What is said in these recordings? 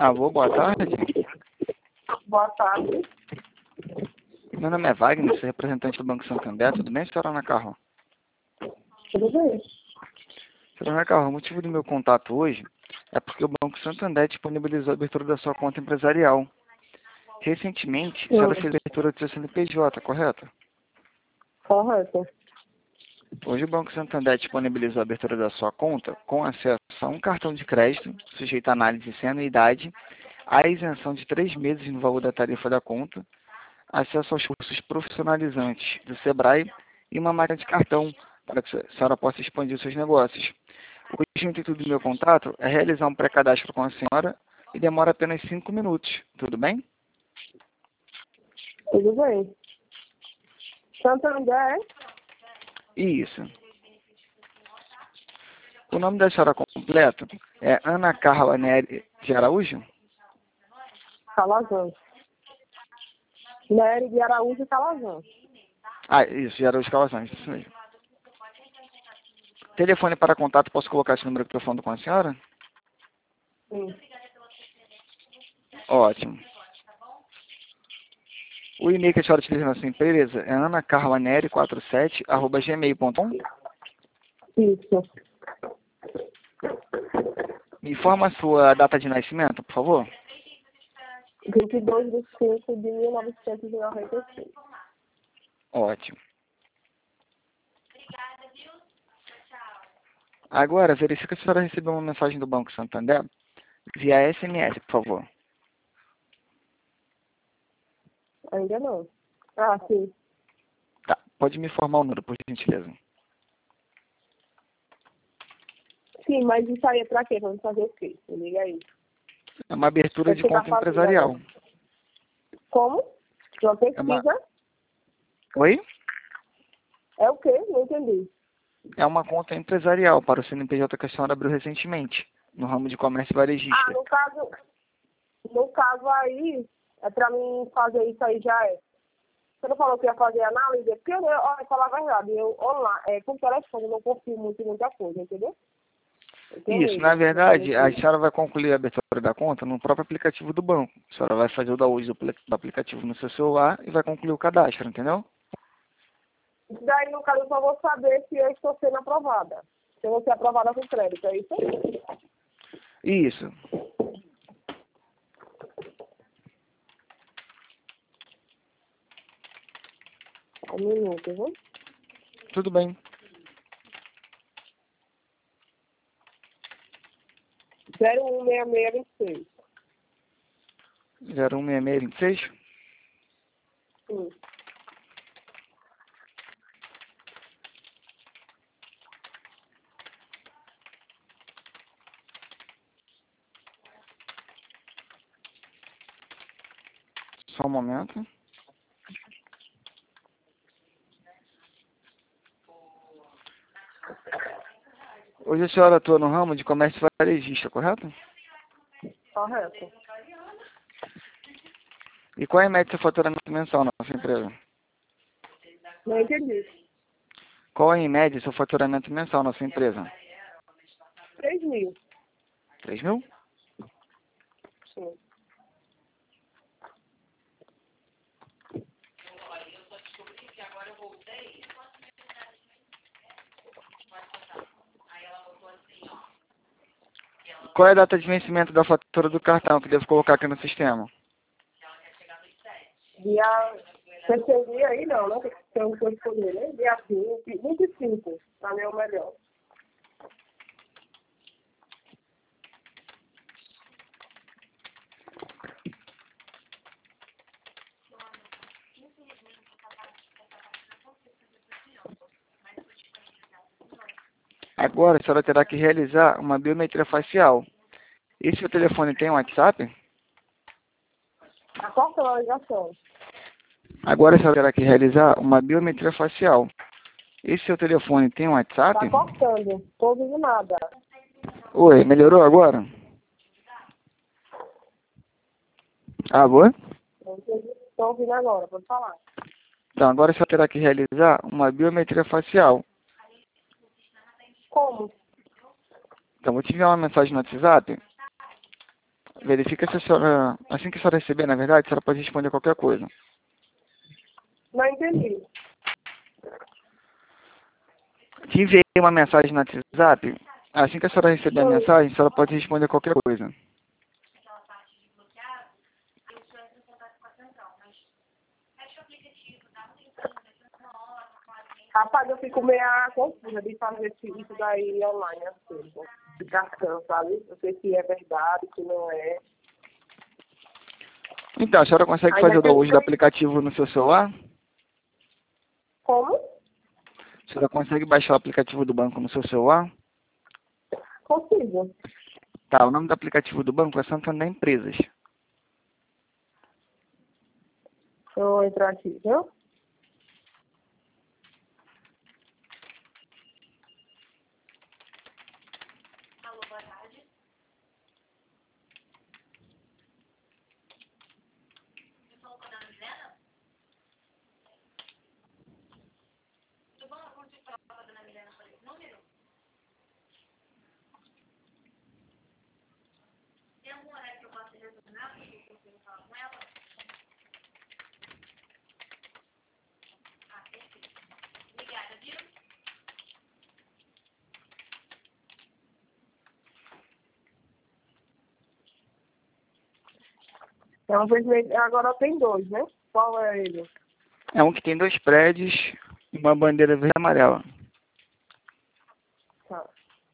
Alô, boa tarde. Boa tarde. Meu nome é Wagner, sou representante do Banco Santander. Tudo bem, senhora Ana Carla? Tudo bem? Senhora Ana Carla, o motivo do meu contato hoje é porque o Banco Santander disponibilizou a abertura da sua conta empresarial. Recentemente, a senhora fez a abertura do seu CNPJ, correto? Correto. Hoje o Banco Santander disponibilizou a abertura da sua conta com acesso a um cartão de crédito, sujeito a análise sem anuidade, a isenção de 3 meses no valor da tarifa da conta, acesso aos cursos profissionalizantes do Sebrae e uma máquina de cartão para que a senhora possa expandir os seus negócios. O intuito do meu contato é realizar um pré-cadastro com a senhora e demora apenas 5 minutos. Tudo bem? Tudo bem. Santander, Isso. O nome da senhora completo é Ana Carla Nery de Araújo? Calazans. Nery de Araújo e Calazans. Ah, isso, de Araújo Calazans, isso mesmo. Telefone para contato, posso colocar esse número que estou falando com a senhora? Sim. Ótimo. O e-mail que a senhora utiliza na sua empresa é anacarlaneri47@gmail.com. Isso. Me informa a sua data de nascimento, por favor. 22/5/1995. Ótimo. Agora, verifica se a senhora recebeu uma mensagem do Banco Santander via SMS, por favor. Ainda não. Ah, sim. Tá. Pode me informar o número, por gentileza. Sim, mas isso aí é pra quê? Vamos fazer o quê? Me liga aí. É uma abertura de Você tá conta fazendo empresarial. agora? Como? Uma pesquisa? Oi? É o quê? Não entendi. É uma conta empresarial para o CNPJ que a senhora abriu recentemente, no ramo de comércio varejista. Ah, no caso aí, é pra mim fazer isso aí já é. Você não falou que ia fazer análise? Porque olha, falar a verdade, eu online, com telefone eu não confio muito em muita coisa, entendeu? Isso, na verdade, a senhora vai concluir a abertura da conta no próprio aplicativo do banco. A senhora vai fazer o download do aplicativo no seu celular e vai concluir o cadastro, entendeu? Daí, no caso, eu só vou saber se eu estou sendo aprovada. Se eu vou ser aprovada com crédito, é isso aí? Isso. Um minuto, viu? Tudo bem. 016626. 016626? Sim. Só um momento. Hoje a senhora atua no ramo de comércio varejista, correto? Correto. E qual é a média do seu faturamento mensal na sua empresa? Não entendi. Qual é, em média, o seu faturamento mensal na sua empresa? 3.000. 3 mil? Sim. Qual é a data de vencimento da fatura do cartão que devo colocar aqui no sistema? Dia... Você tem dia aí, não, né? Tem um que eu escolher, né? Dia 25, pra mim é o melhor. Agora a senhora terá que realizar uma biometria facial. E seu telefone tem WhatsApp? A quarta da ligação. Agora a senhora terá que realizar uma biometria facial. E seu telefone tem WhatsApp? Tá cortando. Tô ouvindo nada. Oi, melhorou agora? Alô? Tô ouvindo agora, pode falar. Então, agora a senhora terá que realizar uma biometria facial. Como? Então, vou te enviar uma mensagem no WhatsApp. Verifica se a senhora, assim que a senhora receber, na verdade, a senhora pode responder qualquer coisa. Não entendi. Te enviei uma mensagem no WhatsApp, assim que a senhora receber a mensagem, a senhora pode responder qualquer coisa. Rapaz, eu fico meio confusa de fazer isso daí online, assim, com explicação, sabe? Não sei se é verdade, se não é. Então, a senhora consegue Aí fazer o naquele download do aplicativo no seu celular? Como? A senhora consegue baixar o aplicativo do banco no seu celular? Consigo. Tá, o nome do aplicativo do banco é Santander Empresas. Deixa eu entrar aqui, viu? É um vermelho. Agora tem dois, né? Qual é ele? É um que tem 2 prédios e uma bandeira verde e amarela. Tá.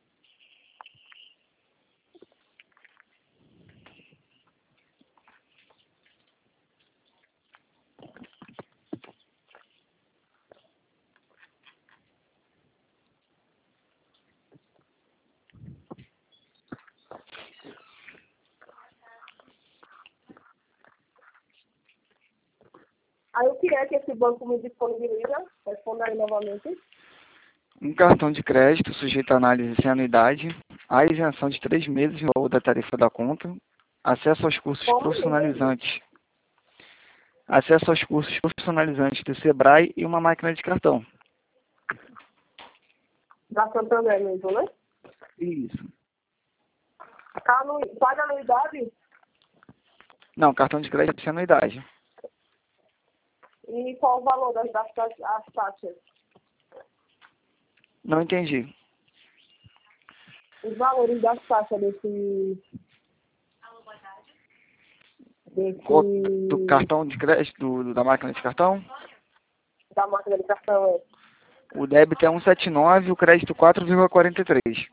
Aí o que é que esse banco me disponibiliza? Responda aí novamente. Um cartão de crédito sujeito a análise sem anuidade, a isenção de 3 meses no valor da tarifa da conta, acesso aos cursos Como? Não entendi. profissionalizantes, acesso aos cursos profissionalizantes do Sebrae e uma máquina de cartão. Da Santander mesmo, né? Isso. Paga anuidade Não, cartão de crédito sem anuidade. e qual o valor das taxas? Não entendi. Os valores das taxas Do cartão de crédito, da máquina de cartão, da máquina de cartão é. o débito é 1,79 e o crédito 4,43.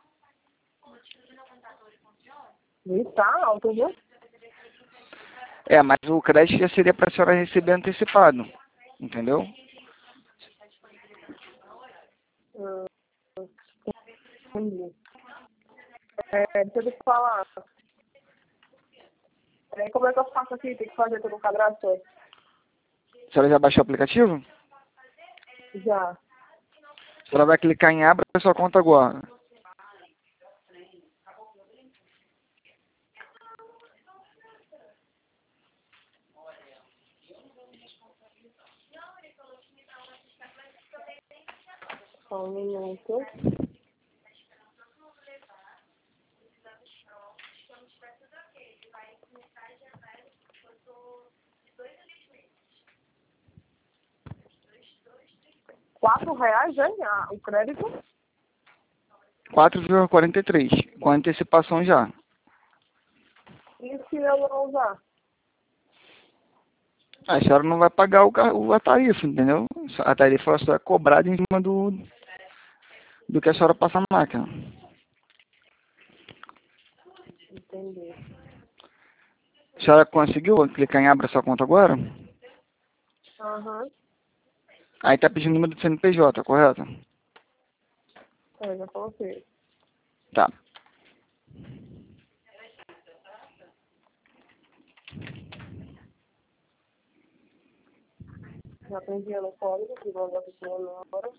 E tá alto, viu? É, mas o crédito já seria para a senhora receber antecipado, entendeu? Entendi. Deixa eu te falar. Como é que eu faço aqui? Tem que fazer todo o cadastro? A senhora já baixou o aplicativo? Já. A senhora vai clicar em abra sua conta agora. Só um minuto. R$ 4, hein? O crédito? 4,43, com antecipação já. E se eu não usar? A senhora não vai pagar a tarifa, entendeu? A tarifa só é cobrada em cima do que a senhora passa na máquina. Entendi. A senhora conseguiu clicar em abra sua conta agora? Aham. Aí tá pedindo o número do CNPJ, correto? Já coloquei. Tá. Já tô enviando o código que vou dar para o agora.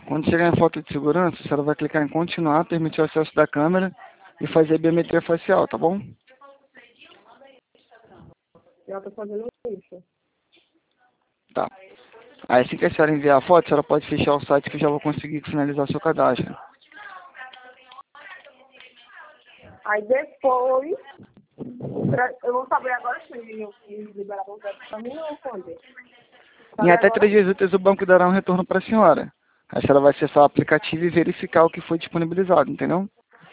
Quando chegar em foto de segurança, a senhora vai clicar em continuar, permitir o acesso da câmera e fazer a biometria facial, tá bom? Já tô fazendo isso. Tá. Aí assim que a senhora enviar a foto, a senhora pode fechar o site que eu já vou conseguir finalizar seu cadastro. Aí depois, eu vou saber agora se eu liberar o contrato pra mim ou quando. Em até 3 dias úteis o banco dará um retorno para a senhora. A senhora vai acessar o aplicativo e verificar o que foi disponibilizado, entendeu?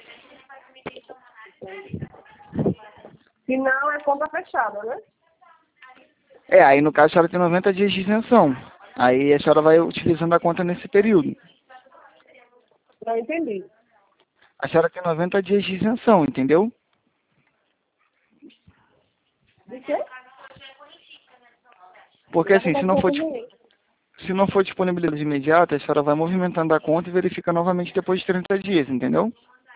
Se não, é conta fechada, né? Aí no caso a senhora tem 90 dias de isenção. Aí a senhora vai utilizando a conta nesse período. Não entendi. A senhora tem 90 dias de isenção, entendeu? De quê? Porque assim, Já se não for, comigo. se não for disponibilidade imediata, a senhora vai movimentando a conta e verifica novamente depois de 30 dias, entendeu?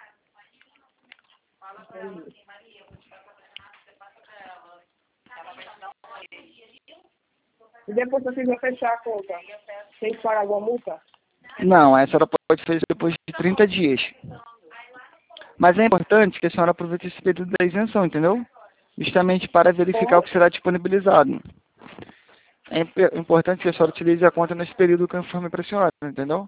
E depois se eu quiser fechar a conta, tem que pagar alguma multa? Não, a senhora pode fazer depois de 30 dias. Mas é importante que a senhora aproveite esse período da isenção, entendeu? Justamente para verificar o Como? que será disponibilizado. É importante que a senhora utilize a conta nesse período que eu informei para a senhora, entendeu?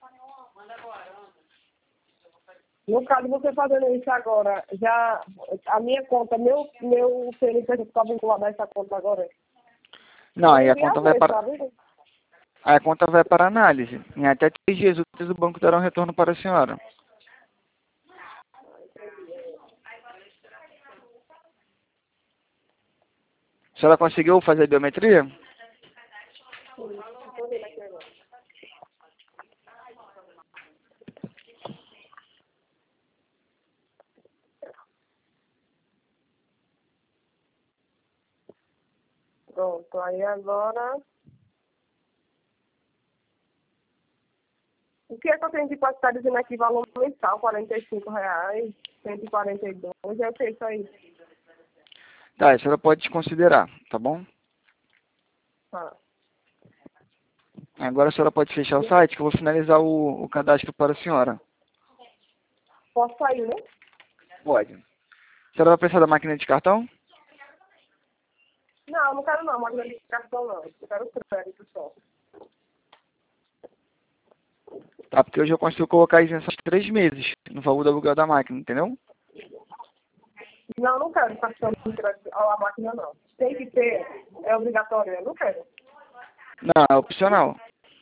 No caso, você fazendo isso agora, já a minha conta, meu CNPJ está vinculado a essa conta agora. Não, aí Pode a enviar conta vai dois, para tá vendo? aí a conta vai para análise. Em até 3 dias úteis o banco dará um retorno para a senhora. A senhora conseguiu fazer a biometria? Pronto, aí agora... O que é que eu tenho que estar dizendo aqui? Valor mensal, R$ 45, 142, é o que isso aí? Tá, a senhora pode desconsiderar, tá bom? Tá. Agora a senhora pode fechar o site que eu vou finalizar o cadastro para a senhora. Posso sair, né? Pode. A senhora vai precisar da máquina de cartão? Não, não quero não, máquina de cartão não. Eu quero crédito só. Tá, porque hoje eu consigo colocar a isenção de 3 meses no valor do aluguel da máquina, entendeu? Não, não quero cartão de crédito a máquina não. Tem que ter, é obrigatório, eu não quero. Não, é opcional.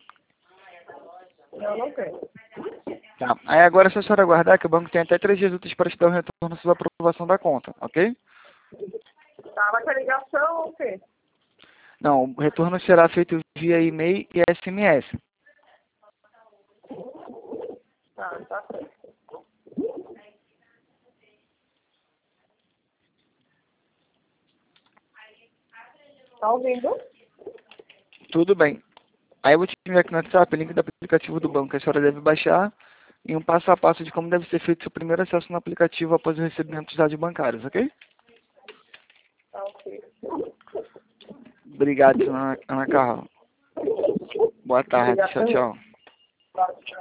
Eu não quero. Tá. Aí agora é só a senhora aguardar que o banco tem até 3 dias úteis para te dar o retorno sobre a aprovação da conta, ok? Tá, vai ter ligação ou o quê? Não, o retorno será feito via e-mail e SMS. Tá, tá certo. Tá ouvindo? Tudo bem. Aí eu vou te enviar aqui no WhatsApp o link do aplicativo do banco que a senhora deve baixar e um passo a passo de como deve ser feito seu primeiro acesso no aplicativo após o recebimento dos dados bancários, ok? Tá ok. Obrigado, Ana Carla. Boa tarde. Tchau, Obrigado. tchau. Tá, tchau.